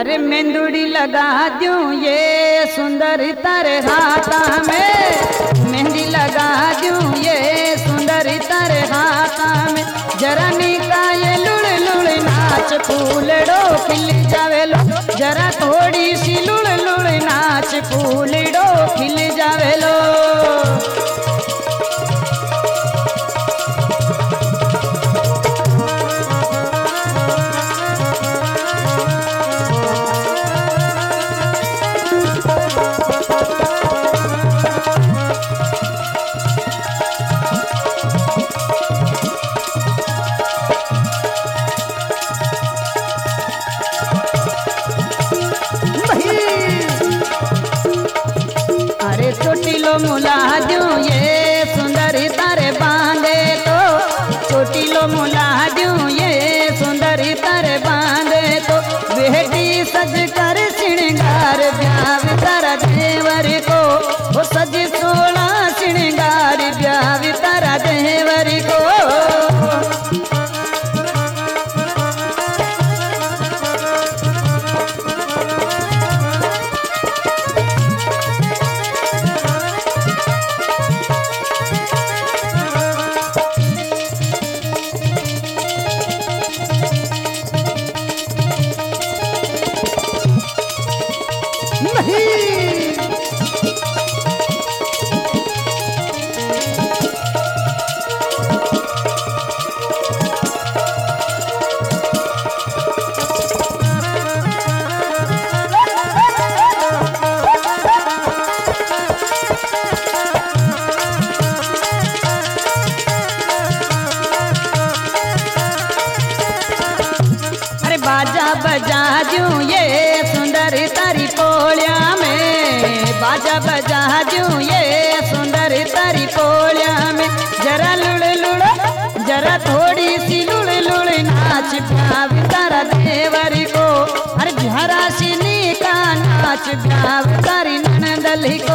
अरे मेहंदी लगा दूं ये सुंदर तारे हाथा में, मेहंदी लगा दूं ये सुंदर तारे हाथा में। जरा निकाये लुड़ लुड़ नाच फूलड़ो खिल जावेलो, जरा थोड़ी सी लुड़ लुड़ नाच फूलड़ो खिल जावेलो। चोटीलो मुला दूं ये सुंदर तारे बांधे तो, चोटीलो मुला दूं ये सुंदर तारे बांधे तो। बेटी सज कर श्रृंगार ब्याह तारा देवर को, वो सज सोला श्रृंगार ब्याह तारा देवर को। बाजा बजा दूं ये सुंदर तारी पोलिया में, बाजा बजा दूं ये सुंदर तारी पोलिया में। जरा लुड़ लुड़ जरा थोड़ी सी लुड़ लुड़ नाच ब्याह तारा देवर को। अरे झरा सी का नाच ब्याह तारी ननदली को।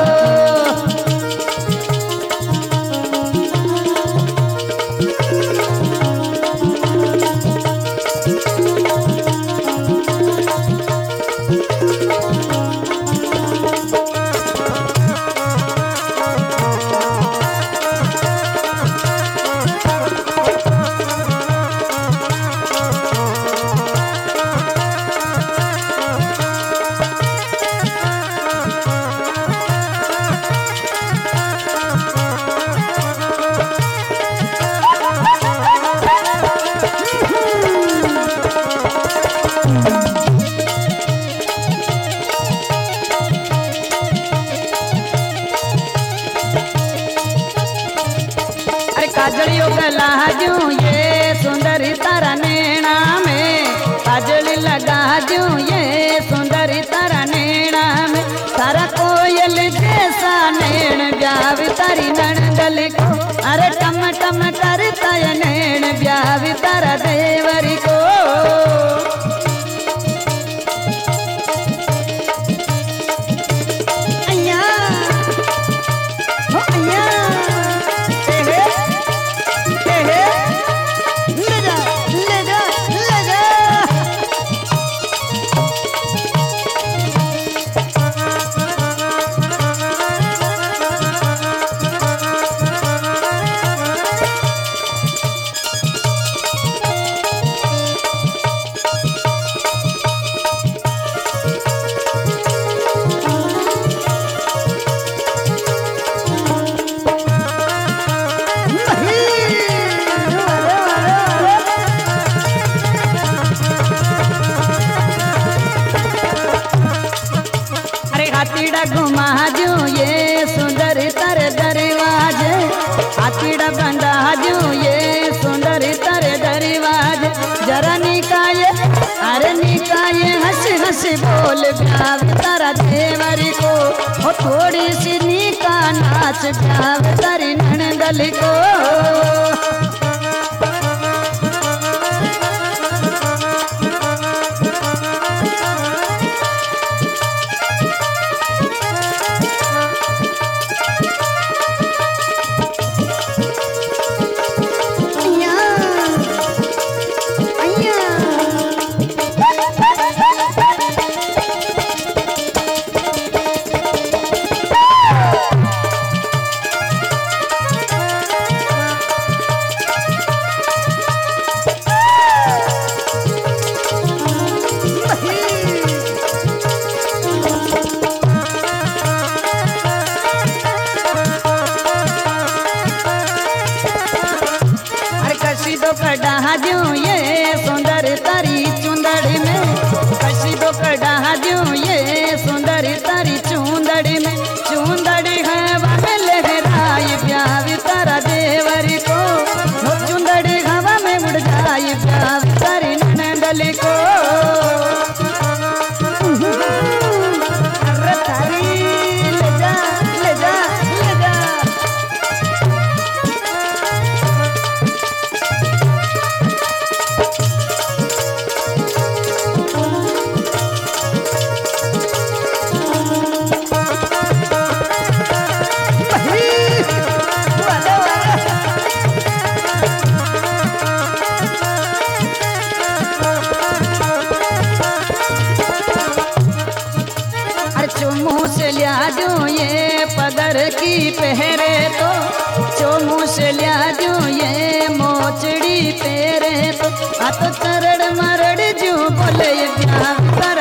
काजलियों गला दूं ये सुंदर तारा नैना में, काजल लगा दूं ये सुंदर तारा नैना में। तारा कोयल जैसा नैन ब्याह तारी ननदल को। अरे टम टम करता ये नैन ब्याह तारा देवर को। हाथीड़ा घुमा दूं ये सुंदर तारे दरवाजे, हाथीड़ा बंधा दूं ये सुंदर तारे दरवाजे। जरा निकाये अरे निकाये हंस हंस बोल ब्याह तारा देवर को। वो थोड़ी सी निका नाच ब्याह तारी ननदल को। देवर को चुंदड़ी हवा में उड़ जाई प्यार तारी नंदल को अरे तारी ले जा ले जा ले जा चोमू से लिया दूं ये पदर की पहरे तो चोमू से लिया दूं ये मोचड़ी तेरे तो आ तो चरड़ मरड़ जू बोले ये प्यार